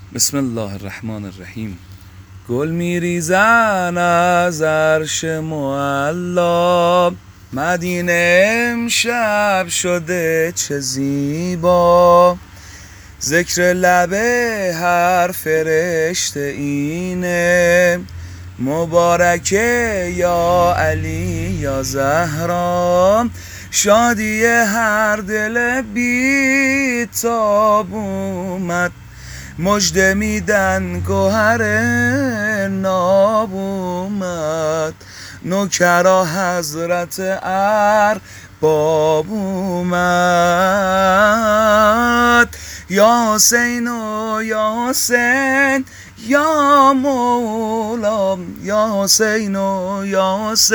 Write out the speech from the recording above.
بسم الله الرحمن الرحیم. گل میریزن از عرش معلا، مدینه امشب شده چه زیبا. ذکر لب هر فرشته اینه، مبارکه یا علی یا زهرا. شادی هر دل بی‌تاب اومد، مژده میدن گوهر ناب اومد. نوکرا حضرت ارباب اومد. یا حسین و یا حسین یا مولا، یا حسین و یا حسین.